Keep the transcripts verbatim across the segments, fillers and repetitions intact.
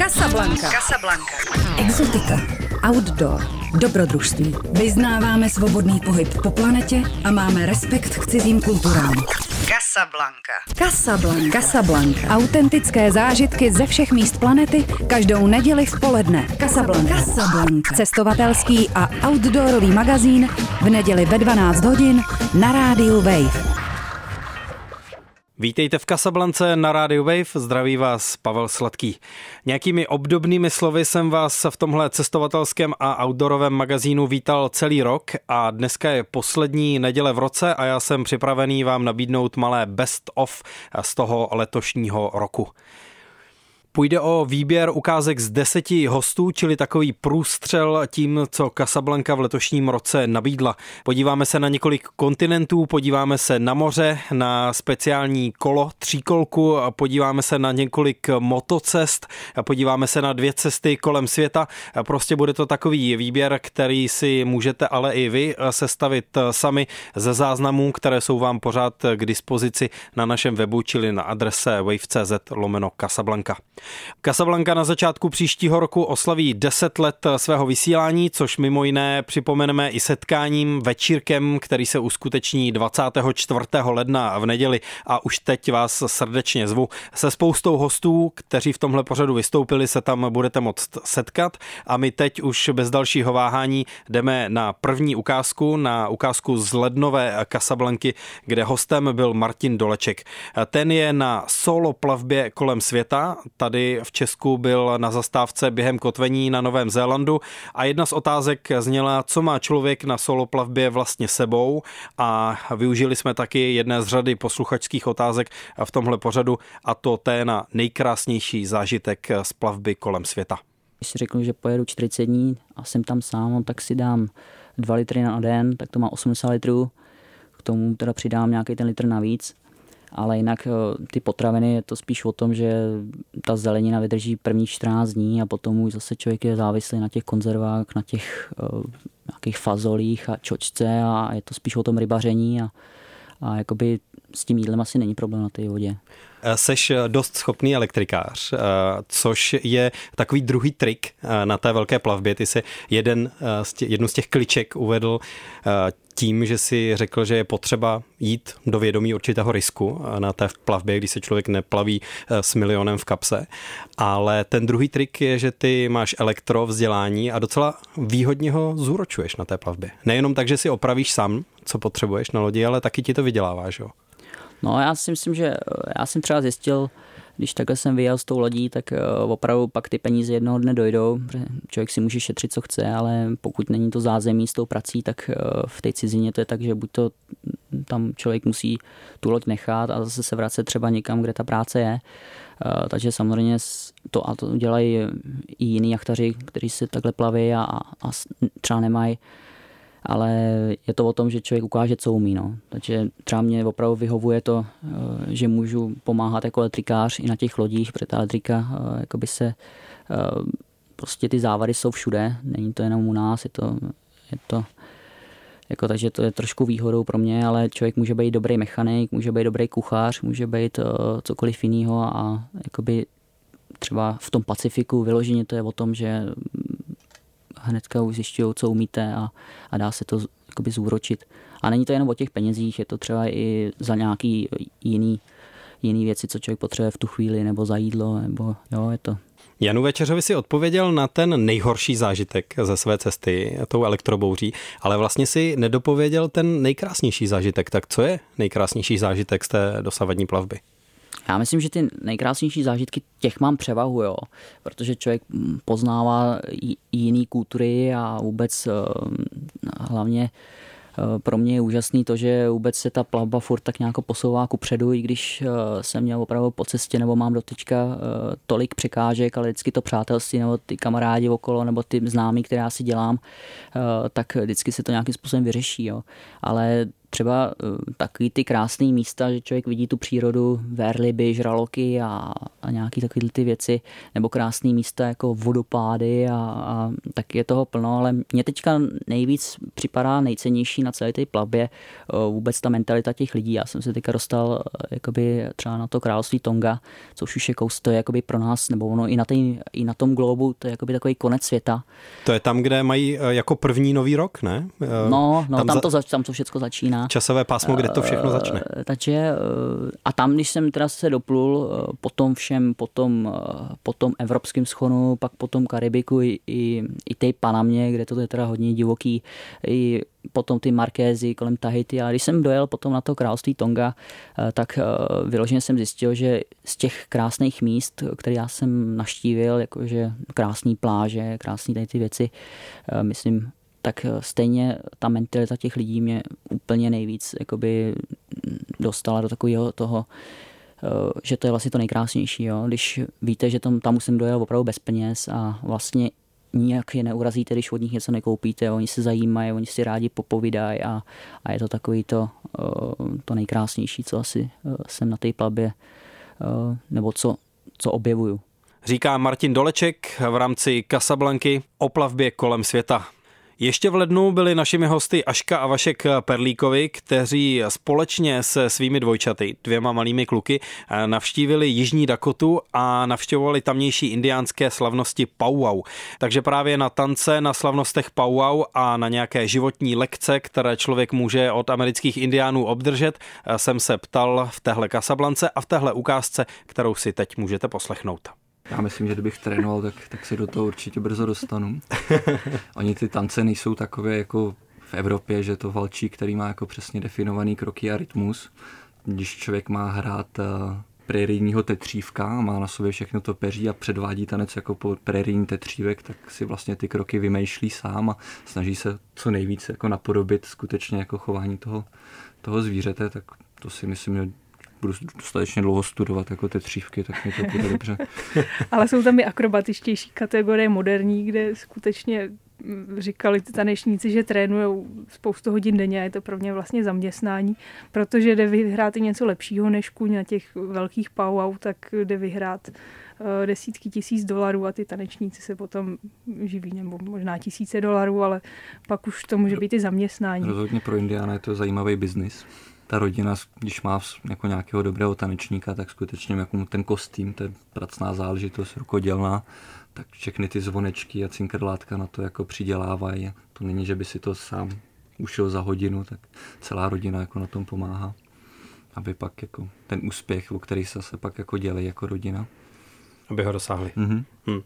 Casablanca. Casablanca. Exotika. Outdoor. Dobrodružství. Vyznáváme svobodný pohyb po planetě a máme respekt k cizím kulturám. Casablanca. Casablanca. Casablanca. Autentické zážitky ze všech míst planety každou neděli v poledne. Casablanca. Casablanca. Cestovatelský a outdoorový magazín v neděli ve dvanáct hodin na rádiu Wave. Vítejte v Casablance na rádiu Wave, zdraví vás Pavel Sladký. Nějakými obdobnými slovy jsem vás v tomhle cestovatelském a outdoorovém magazínu vítal celý rok a dneska je poslední neděle v roce a já jsem připravený vám nabídnout malé best of z toho letošního roku. Půjde o výběr ukázek z deseti hostů, čili takový průstřel tím, co Casablanca v letošním roce nabídla. Podíváme se na několik kontinentů, podíváme se na moře, na speciální kolo, tříkolku, podíváme se na několik motocest, podíváme se na dvě cesty kolem světa. Prostě bude to takový výběr, který si můžete ale i vy sestavit sami ze záznamů, které jsou vám pořád k dispozici na našem webu, čili na adrese wave.cz lomeno Casablanca. Casablanca na začátku příštího roku oslaví deset let svého vysílání, což mimo jiné připomeneme i setkáním, večírkem, který se uskuteční dvacátého čtvrtého ledna v neděli a už teď vás srdečně zvu. Se spoustou hostů, kteří v tomhle pořadu vystoupili, se tam budete moct setkat a my teď už bez dalšího váhání jdeme na první ukázku, na ukázku z lednové Casablanky, kde hostem byl Martin Doleček. Ten je na solo plavbě kolem světa, tady v Česku byl na zastávce během kotvení na Novém Zélandu a jedna z otázek zněla, co má člověk na soloplavbě vlastně sebou a využili jsme taky jedné z řady posluchačských otázek v tomhle pořadu a to té na nejkrásnější zážitek z plavby kolem světa. Když si řeknu, že pojedu čtyřicet dní a jsem tam sám, tak si dám dva litry na den, tak to má osmdesát litrů, k tomu teda přidám nějaký ten litr navíc. Ale jinak ty potraviny je to spíš o tom, že ta zelenina vydrží prvních čtrnáct dní a potom už zase člověk je závislý na těch konzervách, na těch uh, nějakých fazolích a čočce a je to spíš o tom rybaření a, a jakoby s tím jídlem asi není problém na té vodě. Seš dost schopný elektrikář, což je takový druhý trik na té velké plavbě. Ty jsi jeden z těch, jednu z těch kliček uvedl tím, že si řekl, že je potřeba jít do vědomí určitého risku na té plavbě, když se člověk neplaví s milionem v kapse. Ale ten druhý trik je, že ty máš elektro vzdělání a docela výhodně ho zúročuješ na té plavbě. Nejenom tak, že si opravíš sám, co potřebuješ na lodi, ale taky ti to vyděláváš, jo? No já si myslím, že já jsem třeba zjistil, když takhle jsem vyjel s tou lodí, tak opravdu pak ty peníze jednoho dne dojdou. Člověk si může šetřit, co chce, ale pokud není to zázemí s tou prací, tak v té cizině to je tak, že buď to tam člověk musí tu loď nechat a zase se vracet třeba někam, kde ta práce je. Takže samozřejmě to a to dělají i jiní jachtaři, kteří se takhle plaví a, a třeba nemají. Ale je to o tom, že člověk ukáže, co umí. No. Takže třeba mě opravdu vyhovuje to, že můžu pomáhat jako elektrikář i na těch lodích, protože ta elektrika, jakoby se, prostě ty závady jsou všude, není to jenom u nás, je to, je to jako, takže to je trošku výhodou pro mě, ale člověk může být dobrý mechanik, může být dobrý kuchař, může být cokoliv jiného a jakoby třeba v tom Pacifiku vyloženě to je o tom, že hnedka už zjišťují, co umíte a, a dá se to jakoby zúročit. A není to jenom o těch penězích, je to třeba i za nějaký jiný, jiný věci, co člověk potřebuje v tu chvíli, nebo za jídlo, nebo jo, je to. Janu Večeřovi si odpověděl na ten nejhorší zážitek ze své cesty, tou elektrobouří, ale vlastně si nedopověděl ten nejkrásnější zážitek. Tak co je nejkrásnější zážitek z té dosavadní plavby? Já myslím, že ty nejkrásnější zážitky těch mám převahu, jo, protože člověk poznává jiný kultury a vůbec hlavně pro mě je úžasný to, že vůbec se ta plavba furt tak nějak posouvá kupředu, i když jsem měl opravdu po cestě nebo mám do teďka tolik překážek, ale vždycky to přátelství nebo ty kamarádi okolo nebo ty známí, které já si dělám, tak vždycky se to nějakým způsobem vyřeší. Jo. Ale třeba takový ty krásné místa, že člověk vidí tu přírodu, verliby, žraloky a, a nějaký takový ty věci, nebo krásné místa jako vodopády a, a tak je toho plno, ale mě teďka nejvíc připadá nejcennější na celé té plavbě vůbec ta mentalita těch lidí. Já jsem se teďka dostal jakoby třeba na to království Tonga, což už je kous, to je jakoby pro nás, nebo ono i na, tý, i na tom globu, to je jakoby takový konec světa. To je tam, kde mají jako první nový rok, ne? No, no tam, tam, to, za... tam to všechno začíná. Časové pásmo, kde to všechno začne. Uh, takže uh, a tam, když jsem teda se doplul uh, potom všem, potom, uh, potom evropském schonu, pak potom Karibiku i, i, i té Panamě, kde to je teda hodně divoký, i potom ty Markézy kolem Tahiti. A když jsem dojel potom na to království Tonga, uh, tak uh, vyloženě jsem zjistil, že z těch krásných míst, které já jsem navštívil, jakože krásné pláže, krásné tady ty věci, uh, myslím, tak stejně ta mentalita těch lidí mě úplně nejvíc jakoby dostala do takového toho, že to je vlastně to nejkrásnější. Jo? Když víte, že tam, tam už jsem dojel opravdu bez peněz a vlastně nijak je neurazíte, když od nich něco nekoupíte, oni se zajímají, oni si rádi popovídají a, a je to takový to, to nejkrásnější, co asi jsem na té plavbě, nebo co, co objevuju. Říká Martin Doleček v rámci Casablanky o plavbě kolem světa. Ještě v lednu byli našimi hosty Aška a Vašek Perlíkovi, kteří společně se svými dvojčaty, dvěma malými kluky, navštívili Jižní Dakotu a navštěvovali tamnější indiánské slavnosti powwow. Takže právě na tance, na slavnostech powwow a na nějaké životní lekce, které člověk může od amerických indiánů obdržet, jsem se ptal v téhle Casablance a v téhle ukázce, kterou si teď můžete poslechnout. Já myslím, že kdybych trénoval, tak, tak se do toho určitě brzo dostanu. Oni ty tance nejsou takové jako v Evropě, že to valčík, který má jako přesně definovaný kroky a rytmus. Když člověk má hrát uh, prérijního tetřívka a má na sobě všechno to peří a předvádí tanec jako po prérijní tetřívek, tak si vlastně ty kroky vymýšlí sám a snaží se co nejvíce jako napodobit skutečně jako chování toho, toho zvířete, tak to si myslím, že budu dostatečně dlouho studovat jako tetřívky, tak mi to bude dobře. Ale jsou tam i akrobatičtější kategorie moderní, kde skutečně říkali ty tanečníci, že trénujou spoustu hodin denně a je to pro mě vlastně zaměstnání, protože jde vyhrát i něco lepšího než kuň na těch velkých powwow, tak jde vyhrát desítky tisíc dolarů a ty tanečníci se potom živí, nebo možná tisíce dolarů, ale pak už to může být i zaměstnání. Rozhodně pro Indiána je to zajímavý biznis. Ta rodina, když má jako nějakého dobrého tanečníka, tak skutečně jako ten kostým, to je pracná záležitost, rukodělná, tak všechny ty zvonečky a cinkrlátka na to jako přidělávají. To není, že by si to sám ušel za hodinu, tak celá rodina jako na tom pomáhá, aby pak jako ten úspěch, o který se, se pak jako dělají jako rodina. Aby ho dosáhli. Mm-hmm. Hmm.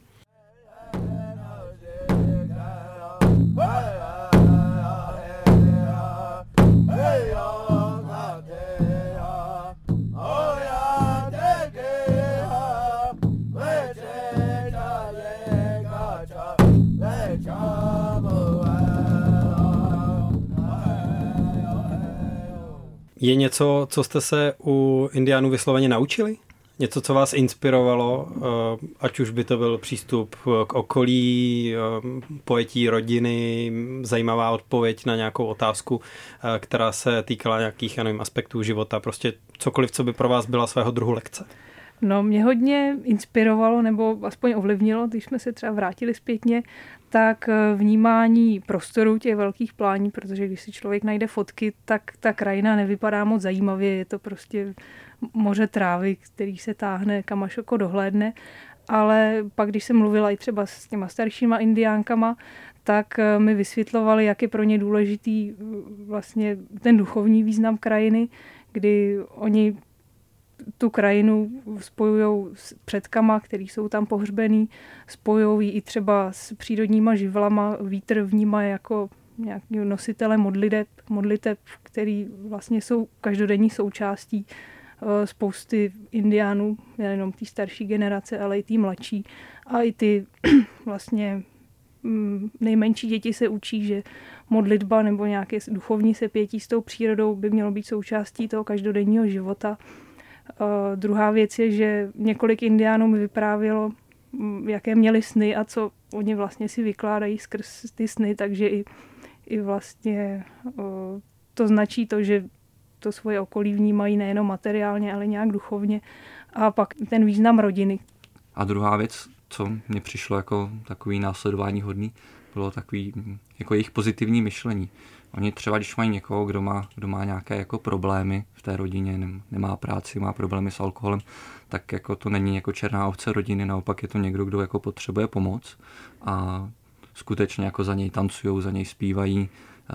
Je něco, co jste se u Indiánů vysloveně naučili? Něco, co vás inspirovalo, ať už by to byl přístup k okolí, pojetí rodiny, zajímavá odpověď na nějakou otázku, která se týkala nějakých, já nevím, aspektů života, prostě cokoliv, co by pro vás byla svého druhu lekce? No, mě hodně inspirovalo, nebo aspoň ovlivnilo, když jsme se třeba vrátili zpětně, tak vnímání prostoru těch velkých plání, protože když si člověk najde fotky, tak ta krajina nevypadá moc zajímavě, je to prostě moře trávy, který se táhne, kam až oko dohlédne, ale pak, když jsem mluvila i třeba s těma staršíma indiánkama, tak mi vysvětlovali, jak je pro ně důležitý vlastně ten duchovní význam krajiny, kdy oni tu krajinu spojují s předkama, který jsou tam pohřbený, spojují i třeba s přírodníma živlama, vítr vnímá jako nějaký nositele modliteb, modliteb, který vlastně jsou každodenní součástí spousty indiánů, nejenom té starší generace, ale i té mladší. A i ty vlastně nejmenší děti se učí, že modlitba nebo nějaké duchovní sepětí s tou přírodou by mělo být součástí toho každodenního života. Uh, druhá věc je, že několik indiánů mi vyprávělo, jaké měli sny a co oni vlastně si vykládají skrz ty sny, takže i, i vlastně uh, to značí to, že to svoje okolí vnímají nejenom materiálně, ale nějak duchovně. A pak ten význam rodiny. A druhá věc, co mně přišlo jako takový následování hodný, bylo takový jako jejich pozitivní myšlení. Oni třeba, když mají někoho, kdo má, kdo má nějaké jako problémy v té rodině, nemá práci, má problémy s alkoholem, tak jako to není jako černá ovce rodiny, naopak je to někdo, kdo jako potřebuje pomoc a skutečně jako za něj tancujou, za něj zpívají,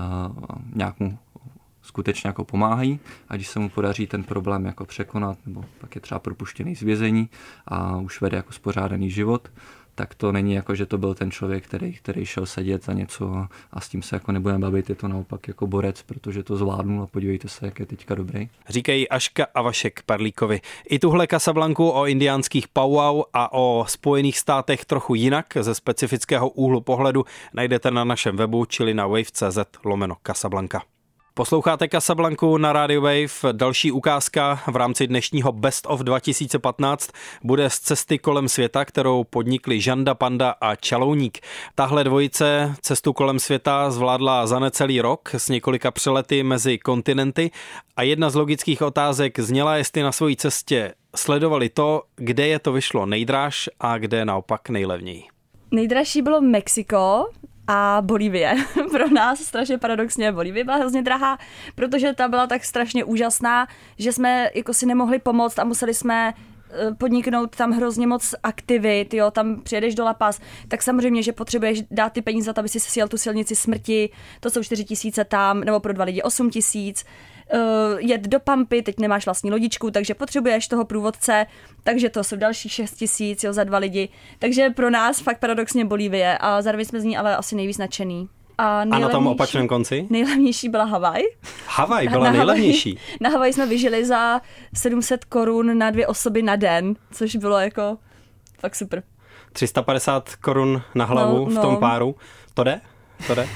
nějak mu skutečně jako pomáhají a když se mu podaří ten problém jako překonat, nebo pak je třeba propuštěný z vězení a už vede jako spořádaný život, tak to není jako, že to byl ten člověk, který, který šel sedět za něco a, a s tím se jako nebudeme bavit, je to naopak jako borec, protože to zvládnul a podívejte se, jak je teďka dobrý. Říkají Aška a Vašek Perlíkovi. I tuhle Casablanku o indiánských powwow a o Spojených státech trochu jinak ze specifického úhlu pohledu najdete na našem webu, čili na wave tečka cz lomeno Casablanca. Posloucháte Casablanku na Radio Wave. Další ukázka v rámci dnešního Best of dva tisíce patnáct bude z cesty kolem světa, kterou podnikli Žanda Panda a Čalouník. Tahle dvojice cestu kolem světa zvládla za necelý rok s několika přelety mezi kontinenty a jedna z logických otázek zněla, jestli na své cestě sledovali to, kde je to vyšlo nejdráž a kde naopak nejlevněji. Nejdražší bylo Mexiko a Bolívie. Pro nás strašně paradoxně Bolívie byla hrozně drahá, protože ta byla tak strašně úžasná, že jsme jako si nemohli pomoct a museli jsme podniknout tam hrozně moc aktivit, jo, tam přijedeš do La Paz, tak samozřejmě, že potřebuješ dát ty peníze, aby si sjel tu silnici smrti, to jsou čtyři tisíce tam, nebo pro dva lidi osm tisíc, uh, jet do Pampy, teď nemáš vlastní lodičku, takže potřebuješ toho průvodce, takže to jsou další šest tisíc, jo, za dva lidi, takže pro nás fakt paradoxně Bolívie a zároveň jsme z ní ale asi nejvíc nadšený. A, a na tom opačném konci? Nejlevnější byla Havaj. Havaj byla na nejlevnější. Havaj, na Havaji jsme vyžili za sedm set korun na dvě osoby na den, což bylo jako fakt super. tři sta padesát korun na hlavu no, v tom no. páru. To jde? To jde?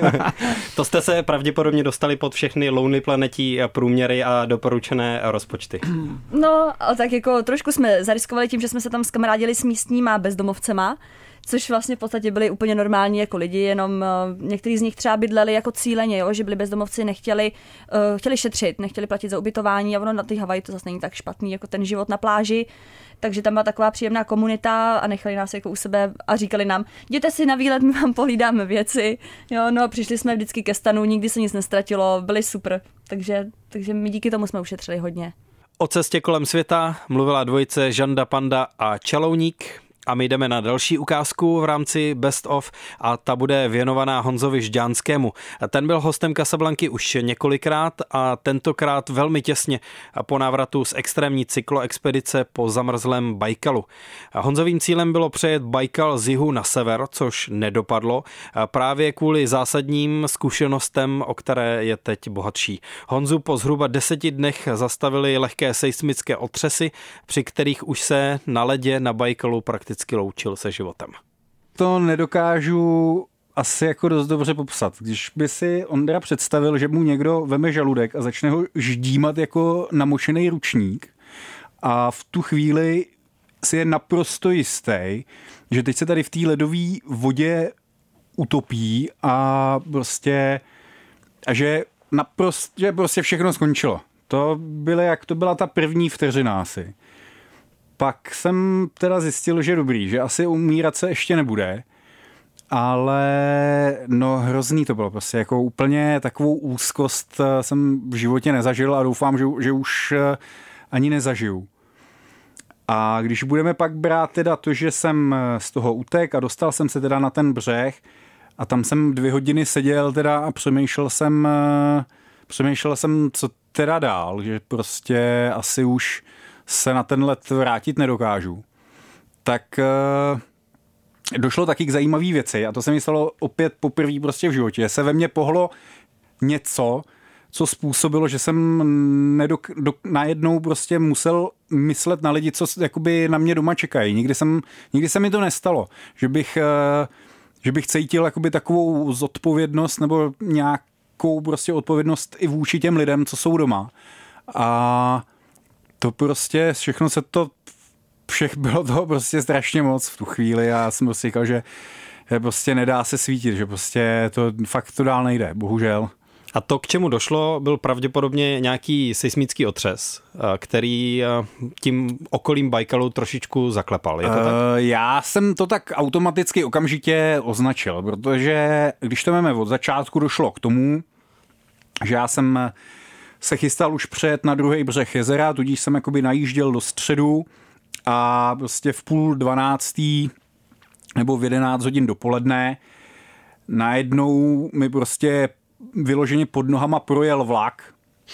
To jste se pravděpodobně dostali pod všechny Lonely Planetí průměry a doporučené rozpočty. No, ale tak jako trošku jsme zariskovali tím, že jsme se tam skamarádili s místníma bezdomovcema, což vlastně v podstatě byli úplně normální jako lidi, jenom uh, někteří z nich třeba bydleli jako cíleně, jo, že byli bezdomovci, nechtěli, uh, chtěli šetřit, nechtěli platit za ubytování a ono na té Havaji to zase není tak špatný jako ten život na pláži, takže tam byla taková příjemná komunita a nechali nás jako u sebe a říkali nám, jděte si na výlet, my vám pohlídáme věci, jo, no a přišli jsme vždycky ke stanu, nikdy se nic nestratilo, byli super, takže, takže my díky tomu jsme ušetřili hodně. O cestě kolem světa mluvila dvojice Žanda Panda a Čalouník. A my jdeme na další ukázku v rámci Best of a ta bude věnovaná Honzovi Žďánskému. Ten byl hostem Casablanky už několikrát a tentokrát velmi těsně po návratu z extrémní cykloexpedice po zamrzlém Bajkalu. Honzovým cílem bylo přejet Bajkal z jihu na sever, což nedopadlo, právě kvůli zásadním zkušenostem, o které je teď bohatší. Honzu po zhruba deseti dnech zastavili lehké seismické otřesy, při kterých už se na ledě na Bajkalu prakticky loučil se životem. To nedokážu asi jako dost dobře popsat. Když by si Ondra představil, že mu někdo veme žaludek a začne ho ždímat jako namočený ručník a v tu chvíli si je naprosto jistý, že teď se tady v té ledové vodě utopí a prostě a že naprosto, že prostě všechno skončilo. To bylo jak to byla ta první vteřina asi. Pak jsem teda zjistil, že dobrý, že asi umírat se ještě nebude, ale no hrozný to bylo prostě, jako úplně takovou úzkost jsem v životě nezažil a doufám, že, že už ani nezažiju. A když budeme pak brát teda to, že jsem z toho utek a dostal jsem se teda na ten břeh a tam jsem dvě hodiny seděl teda a přemýšlel jsem, přemýšlel jsem, co teda dál, že prostě asi už se na ten let vrátit nedokážu, tak uh, došlo taky k zajímavé věci a to se mi stalo opět poprvé prostě v životě. Se ve mně pohlo něco, co způsobilo, že jsem nedok- do- najednou prostě musel myslet na lidi, co jakoby na mě doma čekají. Nikdy, jsem, nikdy se mi to nestalo, že bych, uh, že bych cítil jakoby takovou zodpovědnost nebo nějakou prostě odpovědnost i vůči těm lidem, co jsou doma. A to prostě, všechno se to, všech bylo toho prostě strašně moc v tu chvíli a já jsem prostě říkal, že prostě nedá se svítit, že prostě to fakt to dál nejde, bohužel. A to, k čemu došlo, byl pravděpodobně nějaký seismický otřes, který tím okolím Bajkalu trošičku zaklepal. Je to tak? Já jsem to tak automaticky okamžitě označil, protože když to máme od začátku, došlo k tomu, že já jsem se chystal už přejet na druhý břeh jezera, tudíž jsem jakoby najížděl do středu a prostě v půl dvanáctý nebo v jedenáct hodin dopoledne najednou mi prostě vyloženě pod nohama projel vlak,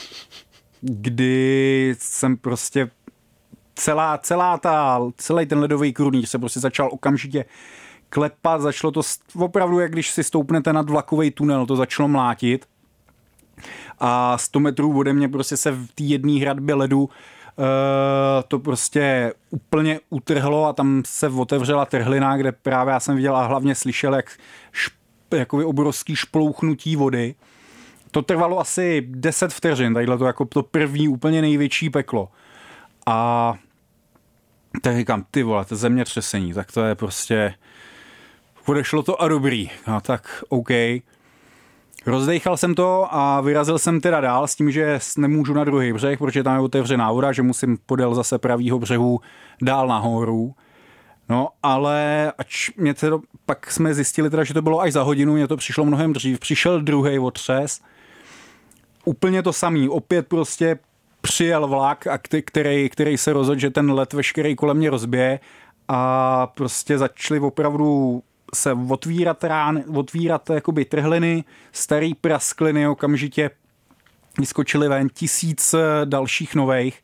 kdy jsem prostě celá, celá ta, celý ten ledový krunýř se prostě začal okamžitě klepat, začalo to opravdu, jak když si stoupnete nad vlakový tunel, to začalo mlátit a sto metrů ode mě prostě se v té jedné hradbě ledu Uh, to prostě úplně utrhlo a tam se otevřela trhlina, kde právě já jsem viděl a hlavně slyšel, jak šp, jakoby obrovský šplouchnutí vody. To trvalo asi deset vteřin, tadyhle to jako to první úplně největší peklo. A tak říkám, ty vole, to zemětřesení, tak to je prostě odešlo to a dobrý. A tak OK. Rozdejchal jsem to a vyrazil jsem teda dál s tím, že nemůžu na druhý břeh, protože tam je otevřená voda, že musím podél zase pravýho břehu dál nahoru. No, ale ač mě teda, pak jsme zjistili teda, že to bylo až za hodinu, mě to přišlo mnohem dřív. Přišel druhý otřes, úplně to samý, opět prostě přijel vlak, a který, který se rozhodl, že ten led veškerý kolem mě rozbije a prostě začali opravdu se otvírat rán, otvírat jakoby trhliny, starý praskliny, okamžitě vyskočily ven tisíc dalších nových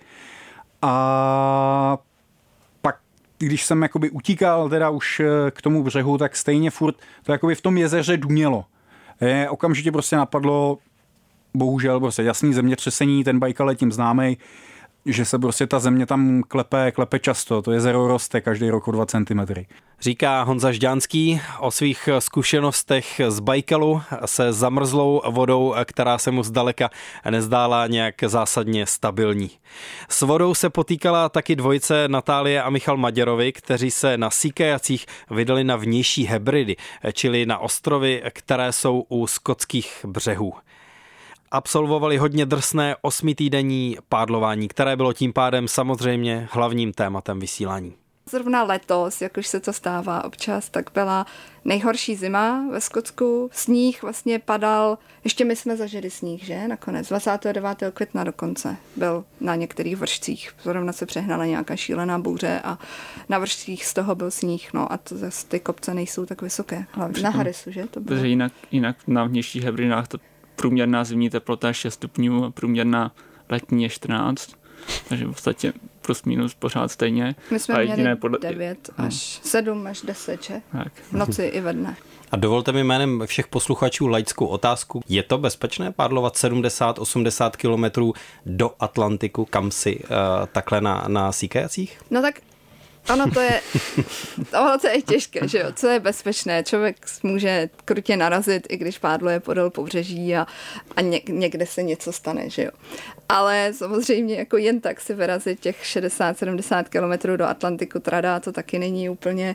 a pak, když jsem jakoby utíkal teda už k tomu břehu, tak stejně furt to jakoby v tom jezeře dunělo. Je, okamžitě prostě napadlo, bohužel prostě jasný zemětřesení, ten Bajkal je tím známej, že se prostě ta země tam klepe, klepe často. To jezero roste každý rok o dva centimetry. Říká Honza Žďánský o svých zkušenostech z Bajkalu se zamrzlou vodou, která se mu zdaleka nezdála nějak zásadně stabilní. S vodou se potýkala taky dvojice Natálie a Michal Maděrovi, kteří se na Sea Kayacích vydali na vnější Hebridy, čili na ostrovy, které jsou u skotských břehů. Absolvovali hodně drsné osmitýdenní pádlování, které bylo tím pádem samozřejmě hlavním tématem vysílání. Zrovna letos, jak už se to stává občas, tak byla nejhorší zima ve Skotsku. Sníh vlastně padal, ještě my jsme zažili sníh, že? Nakonec dvacátého devátého května dokonce byl na některých vršcích. Zrovna se přehnala nějaká šílená bouře a na vršcích z toho byl sníh. No a to zase ty kopce nejsou tak vysoké. Hlavně na Harrisu, že? To bylo. Protože jinak, jinak na vnějších Hebridách to průměrná zimní teplota je šest stupňů a průměrná letní je čtrnáct. Takže v podstatě plus minus pořád stejně. My jsme a měli podle... devět až sedm až deset, že? Tak. V noci i ve dne. A dovolte mi jménem všech posluchačů laickou otázku. Je to bezpečné pádlovat sedmdesát osmdesát kilometrů do Atlantiku, kam si uh, takhle na, na Sea Kayacích? No tak ono to je, ono to je těžké, že jo, co je bezpečné, člověk může krutě narazit, i když pádluje podél pobřeží a, a ně, někde se něco stane, že jo. Ale samozřejmě jako jen tak si vyrazit těch šedesát sedmdesát kilometrů do Atlantiku trada, to taky není úplně,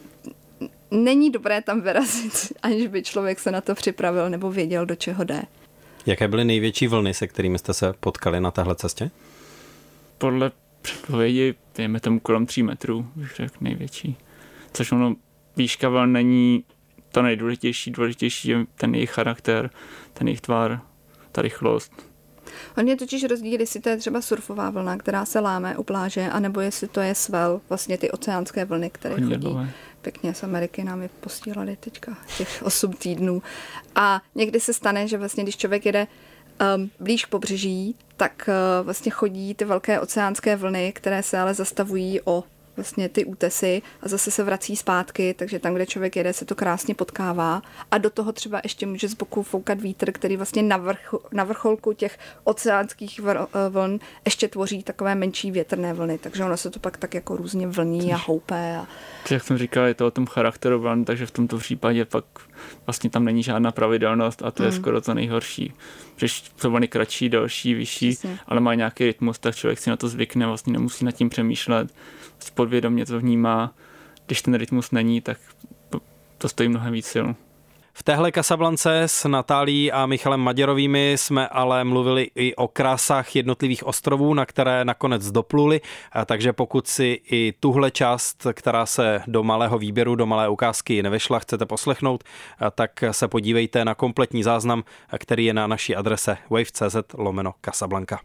není dobré tam vyrazit, aniž by člověk se na to připravil nebo věděl, do čeho jde. Jaké byly největší vlny, se kterými jste se potkali na téhle cestě? Podle předpovědi, dejme tomu kolem tří metrů, už řekl největší. Což ono, výška vln není to nejdůležitější, důležitější je ten jejich charakter, ten jejich tvar, ta rychlost. On je totiž rozdíl, jestli to je třeba surfová vlna, která se láme u pláže, anebo jestli to je svel, vlastně ty oceánské vlny, které chodí. Dlouhé. Pěkně z Ameriky nám je posílali teďka těch osm týdnů. A někdy se stane, že vlastně, když člověk jede um, blíž k pobřeží, tak uh, vlastně chodí ty velké oceánské vlny, které se ale zastavují o vlastně ty útesy a zase se vrací zpátky, takže tam, kde člověk jede, se to krásně potkává a do toho třeba ještě může z boku foukat vítr, který vlastně na, vrch, na vrcholku těch oceánských vln ještě tvoří takové menší větrné vlny, takže ono se to pak tak jako různě vlní a houpe. A... Jak jsem říkal, je to o tom charakteru vln, takže v tomto případě pak vlastně tam není žádná pravidelnost a to je mm. skoro to nejhorší. Protože jsou vlny kratší, delší, vyšší, Přesně. ale má nějaký rytmus, tak člověk si na to zvykne, vlastně nemusí nad tím přemýšlet. Podvědomě to vnímá, když ten rytmus není, tak to stojí mnohem víc sil. V téhle Casablance s Natálií a Michalem Maděrovými jsme ale mluvili i o krásách jednotlivých ostrovů, na které nakonec dopluli, takže pokud si i tuhle část, která se do malého výběru, do malé ukázky nevešla, chcete poslechnout, tak se podívejte na kompletní záznam, který je na naší adrese wave tečka cz lomeno Casablanca.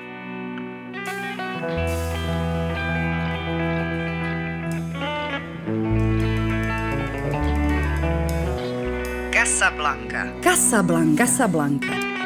Casablanca. Casablanca. Casablanca.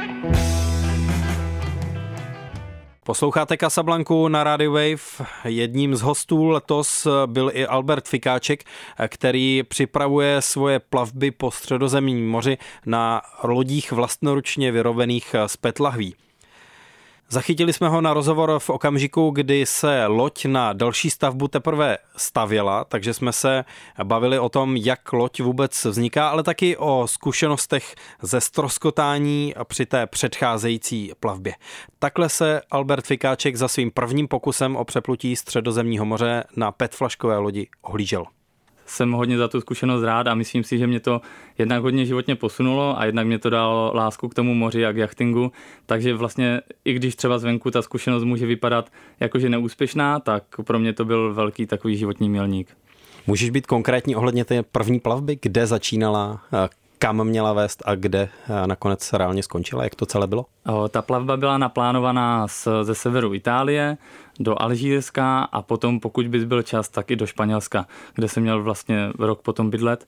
Posloucháte Casablanku na Radio Wave. Jedním z hostů letos byl i Albert Fikáček, který připravuje svoje plavby po Středozemním moři na lodích vlastnoručně vyrobených z pé é té lahví. Zachytili jsme ho na rozhovor v okamžiku, kdy se loď na další stavbu teprve stavěla, takže jsme se bavili o tom, jak loď vůbec vzniká, ale taky o zkušenostech ze ztroskotání při té předcházející plavbě. Takhle se Albert Fikáček za svým prvním pokusem o přeplutí Středozemního moře na petflaškové lodi ohlížel. Jsem hodně za tu zkušenost rád a myslím si, že mě to jednak hodně životně posunulo a jednak mě to dalo lásku k tomu moři a k jachtingu, takže vlastně i když třeba zvenku ta zkušenost může vypadat jakože neúspěšná, tak pro mě to byl velký takový životní milník. Můžeš být konkrétní ohledně té první plavby, kde začínala, kam měla vést a kde nakonec reálně skončila, jak to celé bylo? Ta plavba byla naplánovaná ze severu Itálie do Alžírska a potom, pokud bys byl čas, tak i do Španělska, kde jsem měl vlastně rok potom bydlet.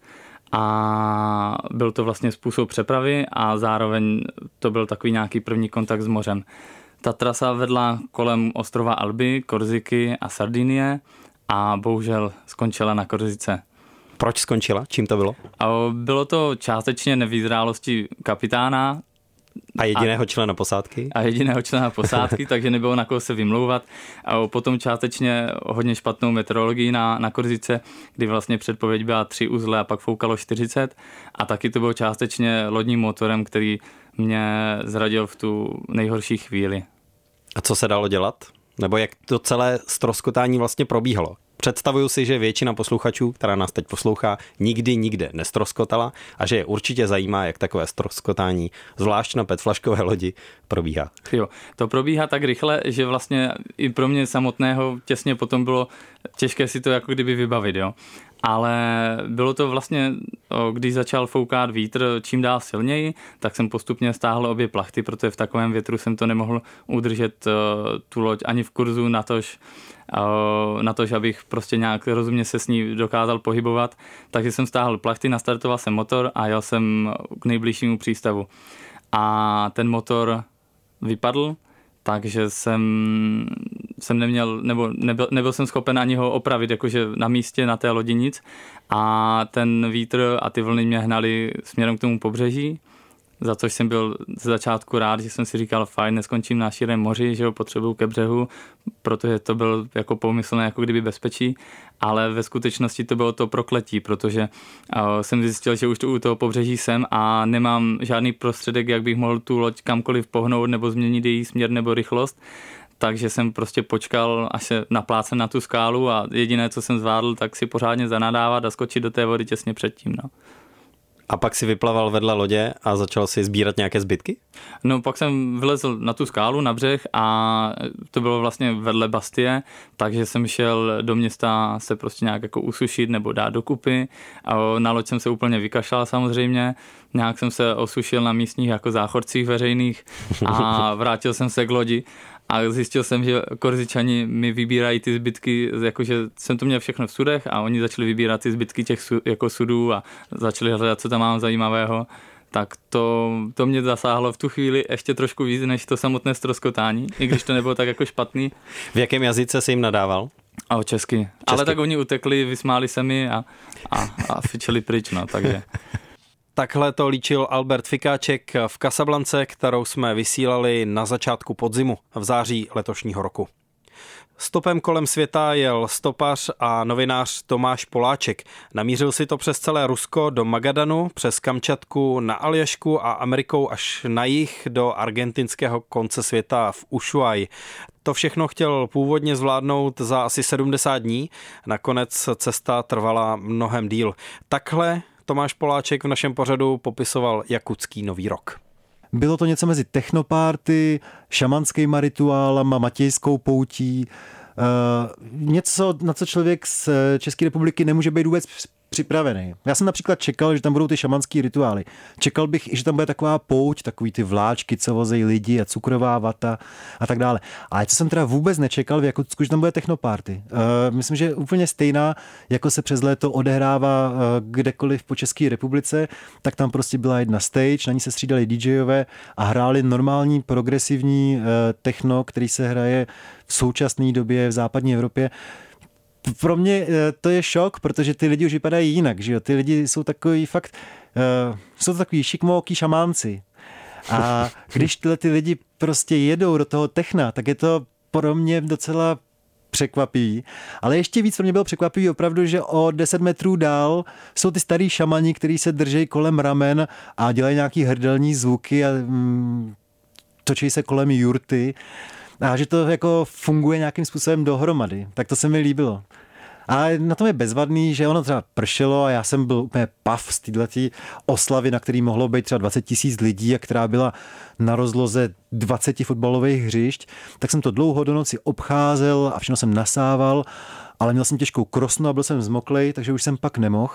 A byl to vlastně způsob přepravy a zároveň to byl takový nějaký první kontakt s mořem. Ta trasa vedla kolem ostrova Alby, Korziky a Sardinie a bohužel skončila na Korzice. Proč skončila? Čím to bylo? Bylo to částečně nevyzrálosti kapitána. A jediného a, člena posádky? A jediného člena posádky, takže nebylo na koho se vymlouvat. A potom částečně hodně špatnou meteorologii na, na Korzice, kdy vlastně předpověď byla tři uzle a pak foukalo čtyřicet. A taky to bylo částečně lodním motorem, který mě zradil v tu nejhorší chvíli. A co se dalo dělat? Nebo jak to celé ztroskotání vlastně probíhalo? Představuju si, že většina posluchačů, která nás teď poslouchá, nikdy nikde nestroskotala a že je určitě zajímá, jak takové ztroskotání, zvlášť na petflaškové lodi, probíhá. Jo, to probíhá tak rychle, že vlastně i pro mě samotného těsně potom bylo těžké si to jako kdyby vybavit, jo. Ale bylo to vlastně, když začal foukat vítr čím dál silněji, tak jsem postupně stáhl obě plachty, protože v takovém větru jsem to nemohl udržet tu loď ani v kurzu, natož na to, že abych prostě nějak rozumně se s ní dokázal pohybovat. Takže jsem stáhl plachty, nastartoval jsem motor a jel jsem k nejbližšímu přístavu. A ten motor vypadl, takže jsem, jsem neměl, nebo nebyl, nebyl jsem schopen ani ho opravit, jakože na místě na té lodi nic. A ten vítr a ty vlny mě hnaly směrem k tomu pobřeží, za což jsem byl z začátku rád, že jsem si říkal, fajn, neskončím na širém moři, že ho potřebuju ke břehu, protože to byl jako pomyslné, jako kdyby bezpečí, ale ve skutečnosti to bylo to prokletí, protože uh, jsem zjistil, že už tu u toho pobřeží jsem a nemám žádný prostředek, jak bych mohl tu loď kamkoliv pohnout nebo změnit její směr nebo rychlost. Takže jsem prostě počkal, až se naplácem na tu skálu a jediné, co jsem zvládl, tak si pořádně zanadávat a skočit do té vody těsně předtím, no. A pak si vyplaval vedle lodě a začal si sbírat nějaké zbytky? No pak jsem vylezl na tu skálu, na břeh a to bylo vlastně vedle Bastie, takže jsem šel do města se prostě nějak jako usušit nebo dát dokupy. A na loď jsem se úplně vykašlal samozřejmě, nějak jsem se osušil na místních jako záchodcích veřejných a vrátil jsem se k lodi. A zjistil jsem, že Korzičani mi vybírají ty zbytky, jakože jsem to měl všechno v sudech a oni začali vybírat ty zbytky těch su, jako sudů a začali hledat, co tam mám zajímavého. Tak to, to mě zasáhlo v tu chvíli ještě trošku víc, než to samotné ztroskotání, i když to nebylo tak jako špatný. V jakém jazyce se jim nadával? A o česky. česky. Ale tak oni utekli, vysmáli se mi a, a, a fičeli pryč, no, takže... Takhle to líčil Albert Fikáček v Casablance, kterou jsme vysílali na začátku podzimu v září letošního roku. Stopem kolem světa jel stopař a novinář Tomáš Poláček. Namířil si to přes celé Rusko do Magadanu, přes Kamčatku na Aljašku a Amerikou až na jih do argentinského konce světa v Ushuaí. To všechno chtěl původně zvládnout za asi sedmdesát dní, nakonec cesta trvala mnohem díl. Takhle Tomáš Poláček v našem pořadu popisoval jakutský Nový rok. Bylo to něco mezi technoparty, šamanskýma rituálama, matějskou poutí, uh, něco, na co člověk z České republiky nemůže být vůbec připravený. Já jsem například čekal, že tam budou ty šamanský rituály. Čekal bych, že tam bude taková pouť, takový ty vláčky, co vozejí lidi a cukrová vata a tak dále. Ale co jsem teda vůbec nečekal v Jakutsku, že tam bude technoparty. Uh, myslím, že je úplně stejná, jako se přes léto odehrává uh, kdekoliv po České republice, tak tam prostě byla jedna stage, na ní se střídali DJové a hráli normální progresivní uh, techno, který se hraje v současné době v západní Evropě. Pro mě to je šok, protože ty lidi už vypadají jinak, že jo? Ty lidi jsou takový fakt, uh, jsou to takový šikmóký šamánci. A když tyhle ty lidi prostě jedou do toho techna, tak je to pro mě docela překvapivý. Ale ještě víc pro mě bylo překvapivý opravdu, že o deset metrů dál jsou ty starý šamani, kteří se drží kolem ramen a dělají nějaký hrdelní zvuky a mm, točí se kolem jurty. A že to jako funguje nějakým způsobem dohromady. Tak to se mi líbilo. A na tom je bezvadný, že ono třeba pršelo a já jsem byl úplně pav z této oslavy, na který mohlo být třeba dvacet tisíc lidí a která byla na rozloze dvacet fotbalových hřišť. Tak jsem to dlouho do noci obcházel a všechno jsem nasával, ale měl jsem těžkou krosnu a byl jsem zmoklej, takže už jsem pak nemohl.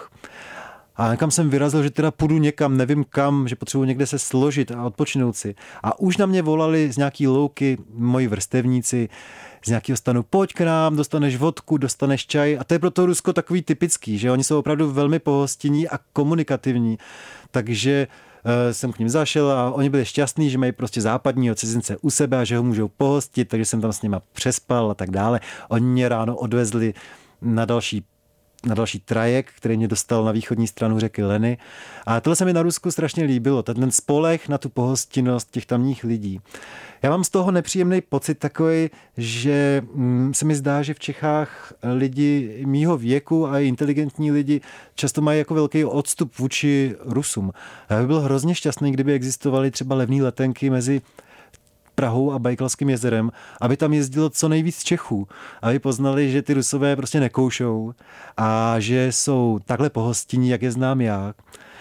A někam jsem vyrazil, že teda půjdu někam, nevím kam, že potřebuji někde se složit a odpočinout si. A už na mě volali z nějaký louky moji vrstevníci, z nějakého stanu, pojď k nám, dostaneš vodku, dostaneš čaj. A to je pro to Rusko takový typický, že oni jsou opravdu velmi pohostinní a komunikativní. Takže uh, jsem k ním zašel a oni byli šťastní, že mají prostě západního cizince u sebe a že ho můžou pohostit, takže jsem tam s nima přespal a tak dále. Oni mě ráno odvezli na další na další trajek, který mě dostal na východní stranu řeky Leny. A tohle se mi na Rusku strašně líbilo, ten spoleh na tu pohostinnost těch tamních lidí. Já mám z toho nepříjemný pocit takový, že se mi zdá, že v Čechách lidi mýho věku a inteligentní lidi často mají jako velký odstup vůči Rusům. Já bych byl hrozně šťastný, kdyby existovaly třeba levné letenky mezi Prahou a Bajkalským jezerem, aby tam jezdilo co nejvíc Čechů, aby poznali, že ty Rusové prostě nekoušou a že jsou takhle pohostinní, jak je znám já,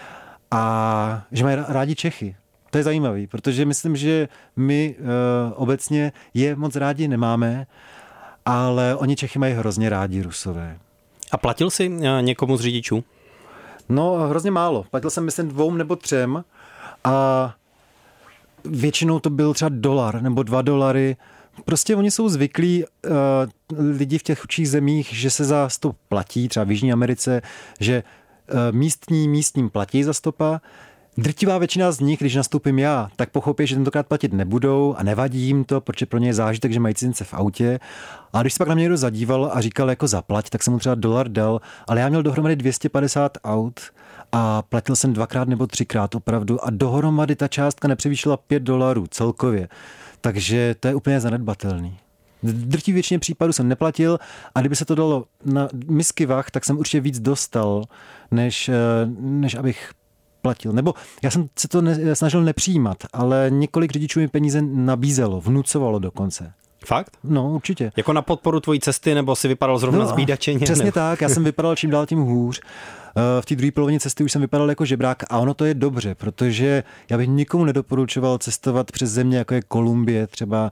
a že mají rádi Čechy. To je zajímavý, protože myslím, že my uh, obecně je moc rádi nemáme, ale oni Čechy mají hrozně rádi Rusové. A platil jsi někomu z řidičů? No, hrozně málo. Platil jsem myslím dvou nebo třem a většinou to byl třeba dolar nebo dva dolary. Prostě oni jsou zvyklí uh, lidi v těch chudších zemích, že se za stop platí, třeba v Jižní Americe, že uh, místní místním platí za stopa. Drtivá většina z nich, když nastoupím já, tak pochopí, že tentokrát platit nebudou a nevadí jim to, protože pro ně je zážitek, že mají cizince v autě. A když se pak na mě někdo zadíval a říkal jako zaplať, tak jsem mu třeba dolar dal, ale já měl dohromady dvě stě padesát aut a platil jsem dvakrát nebo třikrát opravdu a dohromady ta částka nepřevýšila pět dolarů celkově. Takže to je úplně zanedbatelný. V drtivé většině případů jsem neplatil a kdyby se to dalo na misky vah, tak jsem určitě víc dostal, než, než abych platil. Nebo já jsem se to ne, snažil nepřijímat, ale několik řidičů mi peníze nabízelo, vnucovalo dokonce. Fakt? No, určitě. Jako na podporu tvojí cesty, nebo si vypadal zrovna no, zbídačeně? Přesně nebo? tak, já jsem vypadal čím dál tím hůř. V té druhé polovině cesty už jsem vypadal jako žebrák a ono to je dobře, protože já bych nikomu nedoporučoval cestovat přes země, jako je Kolumbie, třeba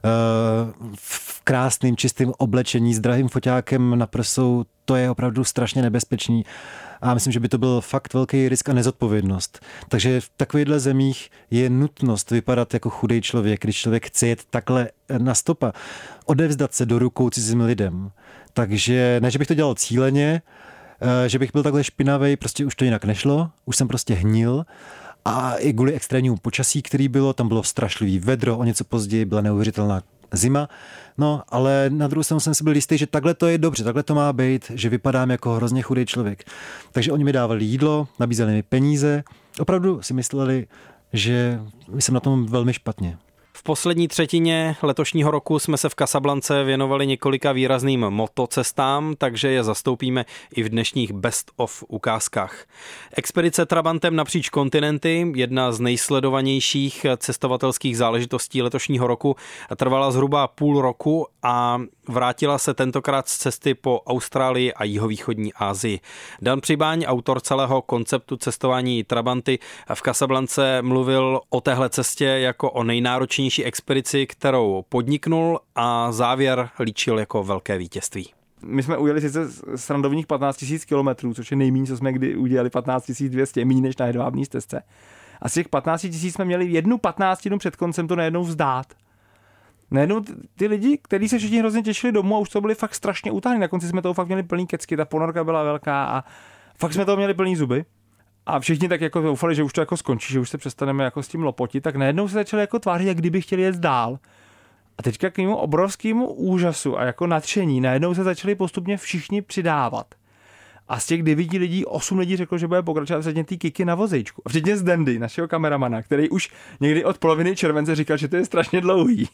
v krásným, čistým oblečení s drahým foťákem na prsou, to je opravdu strašně nebezpečný. A myslím, že by to byl fakt velký risk a nezodpovědnost. Takže v takovýchhle zemích je nutnost vypadat jako chudej člověk, když člověk chce jet takhle na stopa, odevzdat se do rukou cizím lidem. Takže ne, že bych to dělal cíleně, že bych byl takhle špinavej, prostě už to jinak nešlo, už jsem prostě hnil a i kvůli extrémnímu počasí, který bylo, tam bylo strašlivý vedro, o něco později byla neuvěřitelná zima, no, ale na druhou stranu jsem si byl jistý, že takhle to je dobře, takhle to má být, že vypadám jako hrozně chudý člověk. Takže oni mi dávali jídlo, nabízeli mi peníze, opravdu si mysleli, že jsem na tom velmi špatně. V poslední třetině letošního roku jsme se v Casablance věnovali několika výrazným motocestám, takže je zastoupíme i v dnešních best of ukázkách. Expedice Trabantem napříč kontinenty, jedna z nejsledovanějších cestovatelských záležitostí letošního roku, trvala zhruba půl roku a vrátila se tentokrát z cesty po Austrálii a jihovýchodní Asii. Dan Přibáň, autor celého konceptu cestování Trabanty, v Casablance mluvil o téhle cestě jako o nejnáročnější expedici, kterou podniknul, a závěr líčil jako velké vítězství. My jsme ujeli sice srandovních patnáct tisíc kilometrů, což je nejméně, co jsme kdy udělali, patnáct tisíc dvě stě, méně než na hedvábní stezce. A z těch patnáct tisíc jsme měli jednu patnáctinu před koncem to najednou vzdát. Najednou ty lidi, kteří se všichni hrozně těšili domů a už to byli fakt strašně utáhli. Na konci jsme toho fakt měli plný kecky, ta ponorka byla velká a fakt jsme toho měli plný zuby. A všichni tak jako doufali, že už to jako skončí, že už se přestaneme jako s tím lopotit, tak najednou se začali jako tvářit, jak kdyby chtěli jet dál. A teďka k mému obrovskému úžasu a jako nadšení najednou se začali postupně všichni přidávat. A z těch devíti lidí osm lidí řeklo, že bude pokračovat včetně té Kiky na vozejčku. A včetně z Dandy, našeho kameramana, který už někdy od poloviny července říkal, že to je strašně dlouhý.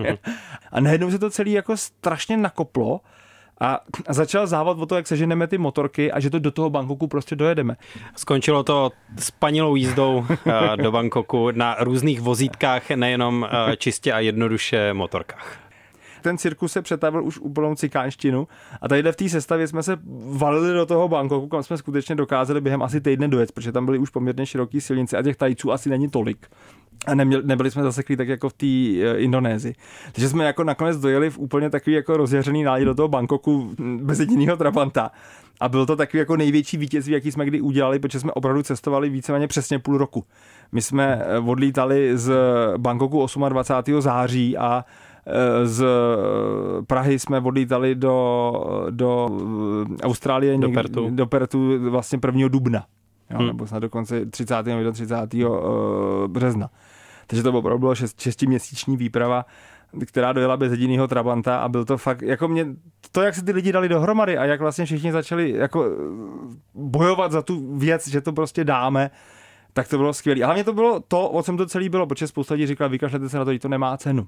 A najednou se to celé jako strašně nakoplo a začal závod o to, jak seženeme ty motorky a že to do toho Bangkoku prostě dojedeme. Skončilo to s panilou jízdou do Bangkoku na různých vozítkách, nejenom čistě a jednoduše motorkách. Ten cirkus se přetavil už úplnou cikánštinu a tadyhle v té sestavě jsme se valili do toho Bangkoku, kam jsme skutečně dokázali během asi týdne dojet, protože tam byly už poměrně široký silnice a těch Tajců asi není tolik. A neměli, nebyli jsme zaseklí tak jako v té uh, Indonésii. Takže jsme jako nakonec dojeli v úplně takový jako rozjařený nálí do toho Bangkoku bez jedinýho Trabanta. A byl to takový jako největší vítězství, jaký jsme kdy udělali, protože jsme opravdu cestovali víceméně přesně půl roku. My jsme odlítali z Bangkoku dvacátého osmého září a z Prahy jsme odlítali do, do Austrálie, do, někdy, Pertu. do Pertu vlastně prvního dubna. Jo, hmm. Nebo snad dokonce třicátého nebo třicátého března. Takže to opravdu bylo šest, šestiměsíční výprava, která dojela bez jedinýho Trabanta a byl to fakt, jako mě, to, jak se ty lidi dali dohromady a jak vlastně všichni začali jako bojovat za tu věc, že to prostě dáme, tak to bylo skvělé. A hlavně to bylo to, o čem to celé bylo, protože spousta lidí říkala, vykašlete se na to, že to nemá cenu.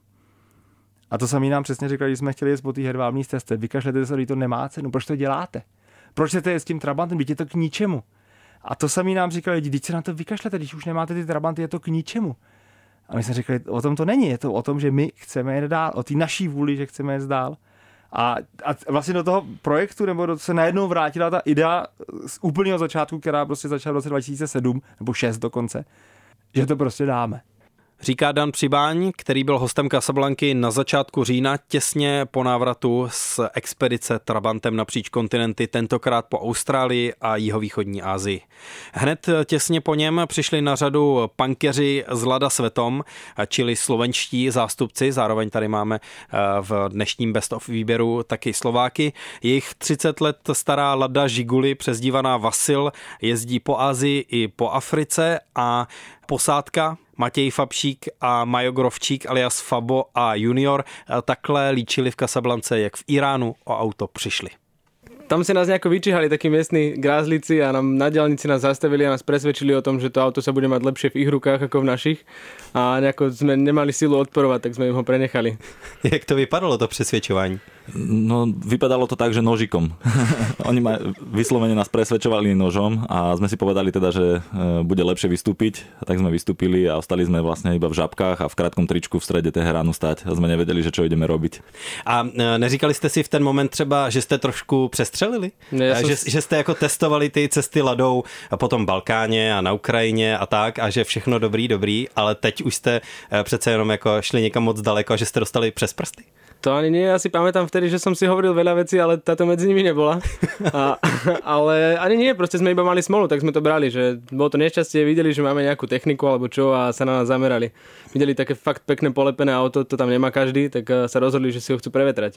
A to sami nám přesně říkali, když jsme chtěli jet po té hedvábní stezce, vykašlete se, že to nemá cenu, proč to děláte? Proč chcete jet s tím Trabantem, když je to k ničemu? A to sami nám říkali, když se na to vykašlete, když už nemáte ty Trabanty, je to k ničemu. A my jsme říkali, o tom to není, je to o tom, že my chceme jet dál, o té naší vůli, že chceme jet dál. A, a vlastně do toho projektu, nebo do, se najednou vrátila ta idea z úplného začátku, která prostě začala v roce dva tisíce sedm, nebo šest dokonce, že to prostě dáme. Říká Dan Přibáň, který byl hostem Casablanky na začátku října, těsně po návratu z expedice Trabantem napříč kontinenty, tentokrát po Austrálii a jihovýchodní Asii. Hned těsně po něm přišli na řadu punkeři z Lada Svetom, čili slovenští zástupci, zároveň tady máme v dnešním Best of výběru taky Slováky. Jejich třicet let stará Lada Žiguli, přezdívaná Vasil, jezdí po Asii i po Africe a posádka Matěj Fabšík a Majo Grovčík alias Fabo a Junior takhle líčili v Casablance, jak v Iránu o auto přišli. Tam si nás nejako vyčíhali takí miestni grázlici a nám na diaľnici nás zastavili a nás presvedčili o tom, že to auto sa bude mať lepšie v ich rukách ako v našich a nejako sme nemali silu odporovať, tak sme im ho prenechali. Jak to vypadalo, to přesvědčování? No, vypadalo to tak, že nožikom. Oni ma vyslovene nás presvedčovali nožom a sme si povedali teda, že bude lepšie vystúpiť. Tak sme vystúpili a ostali sme vlastne iba v žabkách a v krátkom tričku v strede Teheránu stať a sme nevedeli, že čo ideme robiť. A neříkali jste si v ten moment třeba, že jste trošku přestřelili? Ne, že, som... že jste jako testovali ty cesty Ladou a potom Balkáně a na Ukrajině a tak a že všechno dobrý, dobrý, ale teď už jste přece jenom jako šli někam moc daleko a že jste dostali přes prsty? To ani nie, ja si pamätám vtedy, že som si hovoril veľa vecí, ale táto medzi nimi nebola. A, ale ani nie, proste sme iba mali smolu, tak sme to brali, že bolo to nešťastie, videli, že máme nejakú techniku alebo čo a sa na nás zamerali. Videli také fakt pekné polepené auto, to tam nemá každý, tak sa rozhodli, že si ho chcú prevetrať.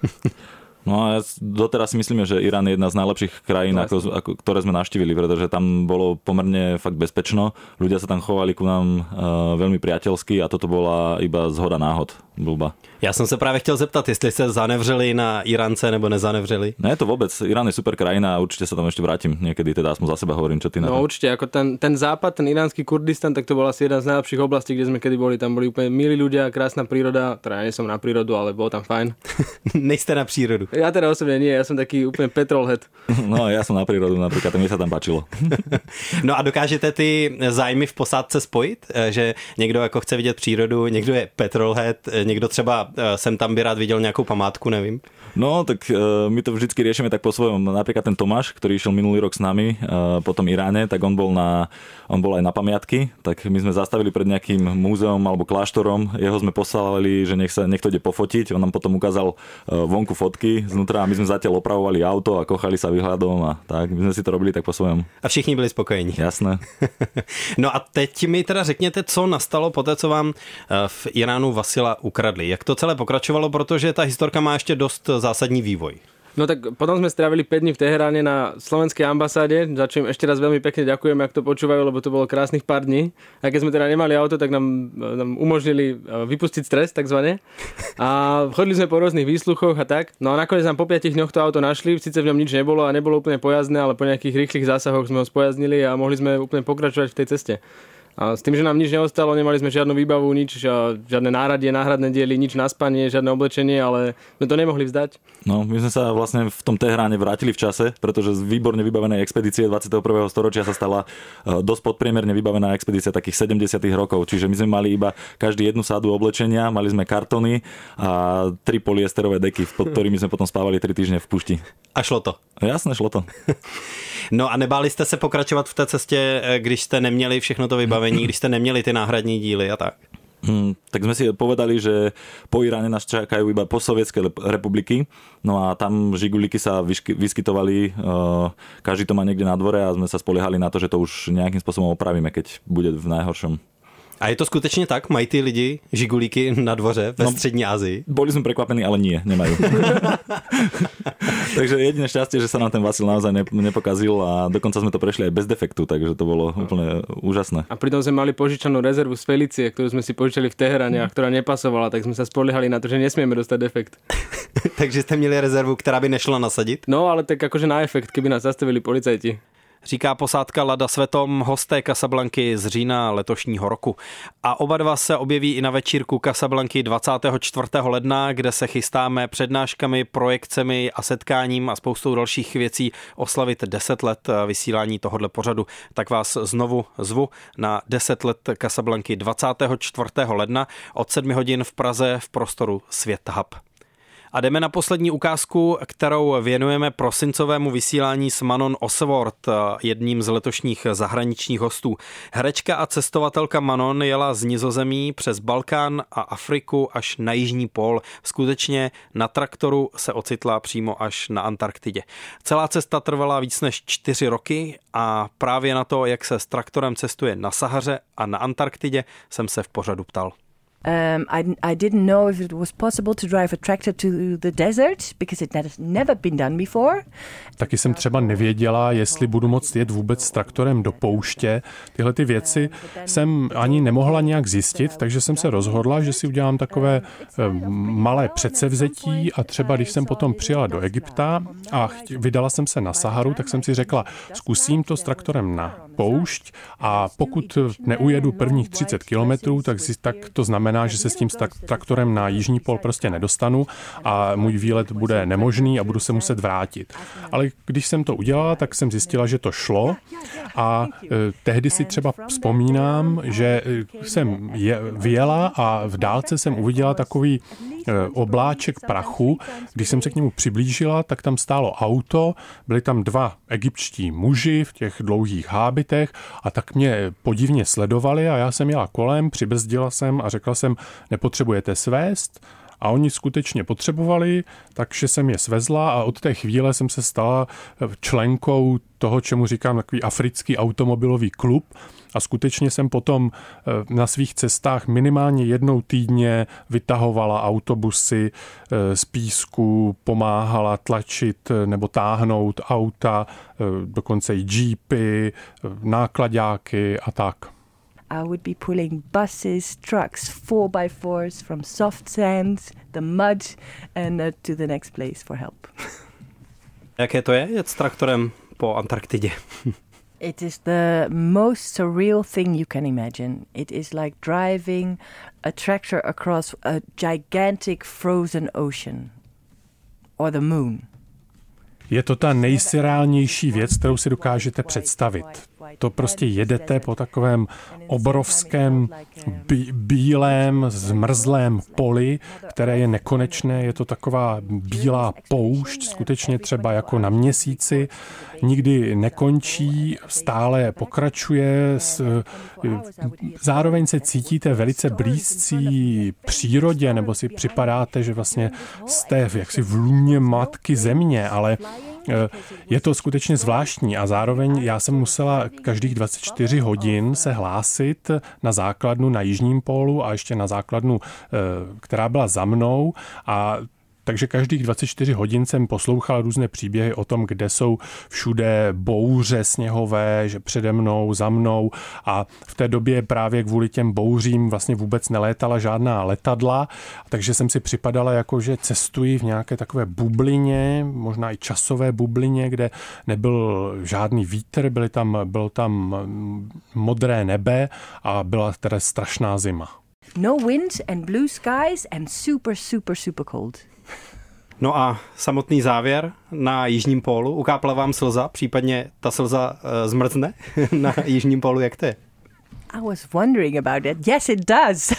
No a ja doteraz si myslím, že Irán je jedna z najlepších krajín, ako, ako, ktoré sme navštívili, pretože tam bolo pomerne fakt bezpečno. Ľudia sa tam chovali ku nám uh, veľmi priateľsky a toto bola iba zhoda náhod. blbá. Já jsem se právě chtěl zeptat, jestli se zanevřeli na Iránce nebo nezanevřeli. Ne, to vôbec. Irán je super krajina a určite sa tam ešte vrátim niekedy, teda aspoň za seba hovorím, čo ty na to. No určite, ako ten, ten západ, ten iránsky Kurdistan, tak to bol asi jedna z najlepších oblastí, kde sme kedy boli. Tam boli úplne milí ľudia, krásna príroda. Teda ja nie som na prírodu, ale bolo tam fajn. Nejste na přírodu. Ja teda osobne nie, ja som taký úplne petrolhead. No ja som na prírodu, napríklad, mne sa tam páčilo. No a dokážete ty zájmy v posádce spojit? Že někdo jako chce vidět přírodu, někdo je petrolhead, někdo třeba sem tam by rád viděl nějakou památku, nevím. No, tak uh, my to vždycky riešime tak po svojom. Napríklad ten Tomáš, ktorý išiel minulý rok s nami uh, po tom Iráne, tak on bol, na, on bol aj na pamiatky, tak my sme zastavili pred nejakým múzeom alebo kláštorom, jeho sme poslali, že nech sa niekto ide pofotiť, on nám potom ukázal uh, vonku fotky znútra a my sme zatiaľ opravovali auto a kochali sa výhľadom a tak, my sme si to robili tak po svojom. A všichni byli spokojení. Jasné. No a teď mi teda řekněte, co nastalo poté, co vám v Iránu Vasila ukradli. Jak to celé pokračovalo, protože ta historka má ještě dost zásadní vývoj. No tak potom sme strávili päť dní v Teheráne na slovenskej ambasáde, za čo im ešte raz veľmi pekne ďakujem, ak to počúvajú, lebo to bolo krásnych pár dní. A keď sme teda nemali auto, tak nám, nám umožnili vypustiť stres, takzvané. A chodili sme po rôznych výsluchoch a tak. No a nakoniec nám po piatich dňoch to auto našli, síce v ňom nič nebolo a nebolo úplne pojazdné, ale po nejakých rýchlych zásahoch sme ho spojaznili a mohli sme úplne pokračovať v tej ceste. A s tým, že nám nič neostalo, nemali sme žiadnu výbavu, nič, žiadne náradie, náhradné diely, nič na spanie, žiadne oblečenie, ale sme to nemohli vzdať. No, my sme sa vlastne v tom Teheráne vrátili v čase, pretože z výborne vybavenej expedície dvadsiateho prvého storočia sa stala dosť podpriemerne vybavená expedícia takých sedemdesiatych rokov. Čiže my sme mali iba každý jednu sádu oblečenia, mali sme kartony a tri polyesterové deky, pod ktorými sme potom spávali tri týždne v pušti. A šlo to? Jasné, šlo to. No a nebáli jste se pokračovat v té cestě, když jste neměli všechno to vybavení, když jste neměli ty náhradní díly a tak? Hmm, tak sme si povedali, že po Iráne nás čakajú iba postsovietské republiky, no a tam žiguliky sa vyskytovali, uh, každý to má niekde na dvore a sme sa spoliehali na to, že to už nejakým spôsobom opravíme, keď bude v najhoršom. A je to skutečně tak? Mají ty lidi žigulíky na dvoře ve no, střední Asii? Boli sme prekvapení, ale nie, nemajú. Takže jediné šťastie, že sa nám ten Vasil naozaj nepokazil a dokonca sme to prešli aj bez defektu, takže to bolo úplne úžasné. A pritom sme mali požičanú rezervu z Felicie, ktorú sme si požičali v Teheráne a ktorá nepasovala, tak sme sa spoliehali na to, že nesmieme dostať defekt. Takže ste měli rezervu, která by nešla nasadit? No, ale tak akože na efekt, keby nás zastavili policajti. Říká posádka Lada Svetom, hosté Casablanky z října letošního roku. A oba dva se objeví i na večírku Casablanky dvacátého čtvrtého ledna, kde se chystáme přednáškami, projekcemi a setkáním a spoustou dalších věcí oslavit deset let vysílání tohohle pořadu. Tak vás znovu zvu na deset let Casablanky dvacátého čtvrtého ledna od sedmi hodin v Praze v prostoru Svět Hub. A jdeme na poslední ukázku, kterou věnujeme prosincovému vysílání s Manon Oswald, jedním z letošních zahraničních hostů. Herečka a cestovatelka Manon jela z Nizozemí přes Balkán a Afriku až na jižní pól. Skutečně na traktoru se ocitla přímo až na Antarktidě. Celá cesta trvala víc než čtyři roky a právě na to, jak se s traktorem cestuje na Sahaře a na Antarktidě, jsem se v pořadu ptal. Um, I, I didn't know if it was possible to drive a tractor to the desert because it had never been done before. Taky jsem třeba nevěděla, jestli budu moct jet vůbec s traktorem do pouště. Tyhle ty věci jsem ani nemohla nějak zjistit, takže jsem se rozhodla, že si udělám takové malé předsevzetí a třeba když jsem potom přijela do Egypta a vydala jsem se na Saharu, tak jsem si řekla, zkusím to s traktorem na poušť a pokud neujedu prvních třicet kilometrů, tak, tak to znamená, že se s tím traktorem na jižní pól prostě nedostanu a můj výlet bude nemožný a budu se muset vrátit. Ale když jsem to udělala, tak jsem zjistila, že to šlo a e, tehdy si třeba vzpomínám, že jsem je, vyjela a v dálce jsem uviděla takový e, obláček prachu. Když jsem se k němu přiblížila, tak tam stálo auto, byli tam dva egyptští muži v těch dlouhých hábitech a tak mě podivně sledovali a já jsem jela kolem, přibrzdila jsem a řekla jsem, nepotřebujete svést? A oni skutečně potřebovali, takže jsem je svezla a od té chvíle jsem se stala členkou toho, čemu říkám takový africký automobilový klub. A skutečně jsem potom na svých cestách minimálně jednou týdně vytahovala autobusy z písku, pomáhala tlačit nebo táhnout auta, dokonce i džípy, náklaďáky a tak. I would be pulling buses, trucks, four by fours from soft sands, the mud, and uh, to the next place for help. Jaké to je jet s traktorem po Antarktidě? It is the most surreal thing you can imagine. It is like driving a tractor across a gigantic frozen ocean or the moon. Je to ta nejsirálnější věc, kterou si dokážete představit. To prostě jedete po takovém obrovském bí- bílém, zmrzlém poli, které je nekonečné. Je to taková bílá poušť, skutečně třeba jako na měsíci. Nikdy nekončí, stále pokračuje. Zároveň se cítíte velice blízcí přírodě, nebo si připadáte, že vlastně jste jaksi v lůně matky země, ale je to skutečně zvláštní a zároveň já jsem musela každých dvacet čtyři hodin se hlásit na základnu na Jižním pólu a ještě na základnu, která byla za mnou, a takže každých dvacet čtyři hodin jsem poslouchal různé příběhy o tom, kde jsou všude bouře sněhové, že přede mnou, za mnou, a v té době právě kvůli těm bouřím vlastně vůbec nelétala žádná letadla, takže jsem si připadala jako, že cestuji v nějaké takové bublině, možná i časové bublině, kde nebyl žádný vítr, byly tam, bylo tam modré nebe a byla teda strašná zima. No winds and blue skies and super, super, super cold. No a samotný závěr na Jižním pólu. Ukápla vám slza, případně ta slza e, zmrzne na Jižním pólu, jak to je? I was wondering about it. Yes, it does.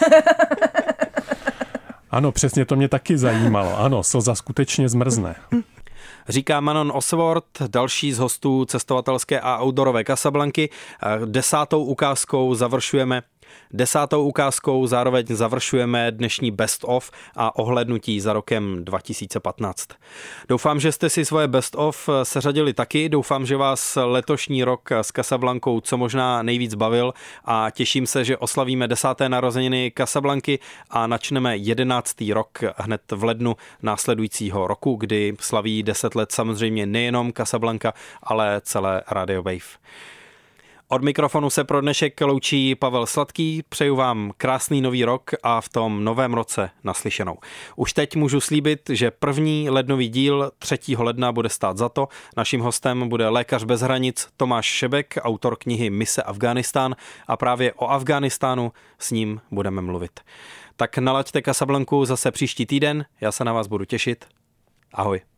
Ano, přesně to mě taky zajímalo. Ano, slza skutečně zmrzne. Říká Manon Oswald, další z hostů cestovatelské a outdoorové Casablanky. Desátou ukázkou završujeme Desátou ukázkou zároveň završujeme dnešní Best of a ohlédnutí za rokem dva tisíce patnáct. Doufám, že jste si svoje Best of seřadili taky, doufám, že vás letošní rok s Casablankou co možná nejvíc bavil a těším se, že oslavíme desáté narozeniny Casablanky a načneme jedenáctý rok hned v lednu následujícího roku, kdy slaví deset let samozřejmě nejenom Casablanca, ale celé Radio Wave. Od mikrofonu se pro dnešek loučí Pavel Sladký, přeju vám krásný nový rok a v tom novém roce naslyšenou. Už teď můžu slíbit, že první lednový díl třetího ledna bude stát za to. Naším hostem bude lékař bez hranic Tomáš Šebek, autor knihy Mise Afghánistán, a právě o Afghánistánu s ním budeme mluvit. Tak nalaďte Casablanku zase příští týden, já se na vás budu těšit. Ahoj.